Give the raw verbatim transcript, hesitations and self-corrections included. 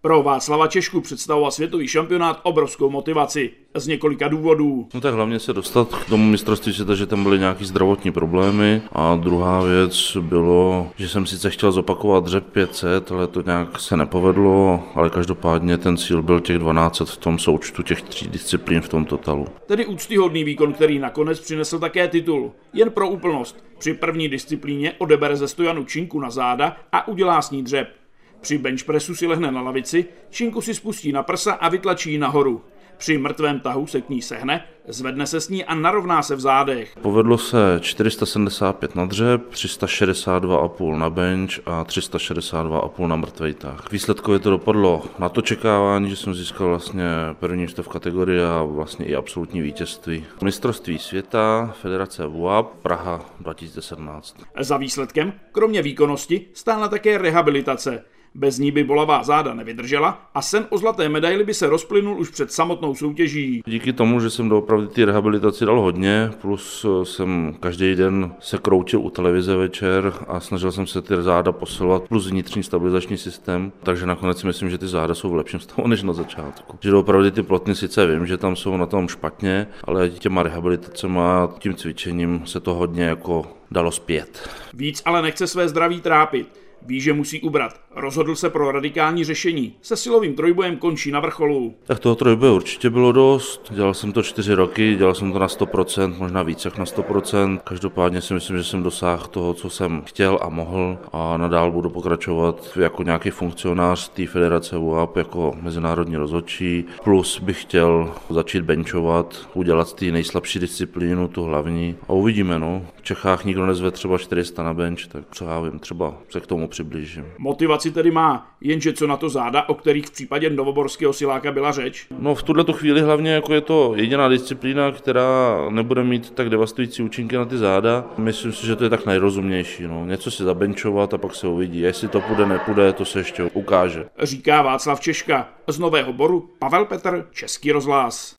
Pro Václava Češku představoval světový šampionát obrovskou motivaci. Z několika důvodů. No tak hlavně se dostat k tomu mistrovství světa, že tam byly nějaké zdravotní problémy. A druhá věc bylo, že jsem sice chtěl zopakovat dřep pět set, ale to nějak se nepovedlo, ale každopádně ten cíl byl těch dvanáct set v tom součtu těch tří disciplín v tom totalu. Tedy úctyhodný výkon, který nakonec přinesl také titul. Jen pro úplnost. Při první disciplíně odebere ze stojanu činku na záda a udělá s ní dřep. Při benchpressu si lehne na lavici, činku si spustí na prsa a vytlačí ji nahoru. Při mrtvém tahu se k ní sehne, zvedne se s ní a narovná se v zádech. Povedlo se čtyři sta sedmdesát pět na dřep, tři sta šedesát dva a půl na bench a tři sta šedesát dva a půl na mrtvej tah. Výsledkově to dopadlo na to čekávání, že jsem získal vlastně první místo v kategorii a vlastně i absolutní vítězství. Mistrovství světa, Federace V U A P, Praha dva tisíce sedmnáct. Za výsledkem, kromě výkonnosti, stála také rehabilitace. Bez ní by bolavá záda nevydržela a sen o zlaté medaili by se rozplynul už před samotnou soutěží. Díky tomu, že jsem doopravdy ty rehabilitaci dal hodně, plus jsem každý den se kroutil u televize večer a snažil jsem se ty záda posilovat, plus vnitřní stabilizační systém, takže nakonec si myslím, že ty záda jsou v lepším stavu než na začátku. Že doopravdy ty plotny sice vím, že tam jsou na tom špatně, ale těma rehabilitacemi a tím cvičením se to hodně jako dalo zpět. Víc ale nechce své zdraví trápit. Ví, že musí ubrat. Rozhodl se pro radikální řešení. Se silovým trojbojem končí na vrcholu. Tak toho trojboje určitě bylo dost. Dělal jsem to čtyři roky, dělal jsem to na sto procent, možná víc jak na sto procent. Každopádně si myslím, že jsem dosáhl toho, co jsem chtěl a mohl a nadál budu pokračovat jako nějaký funkcionář té federace V U A P, jako mezinárodní rozhodčí. Plus bych chtěl začít benchovat, udělat z té nejslabší disciplínu, tu hlavní. A uvidíme, no. V Čechách nikdo nezve třeba čtyři sta na bench, tak co já vím, třeba se k tomu přiblížím. Motivaci tedy má, jenže co na to záda, o kterých v případě novoborského siláka byla řeč? No v tuhle chvíli hlavně jako je to jediná disciplína, která nebude mít tak devastující účinky na ty záda. Myslím si, že to je tak nejrozumnější. No. Něco si zabenčovat a pak se uvidí. Jestli to půjde, nepůjde, to se ještě ukáže. Říká Václav Češka. Z Nového Boru Pavel Petr, Český rozhlas.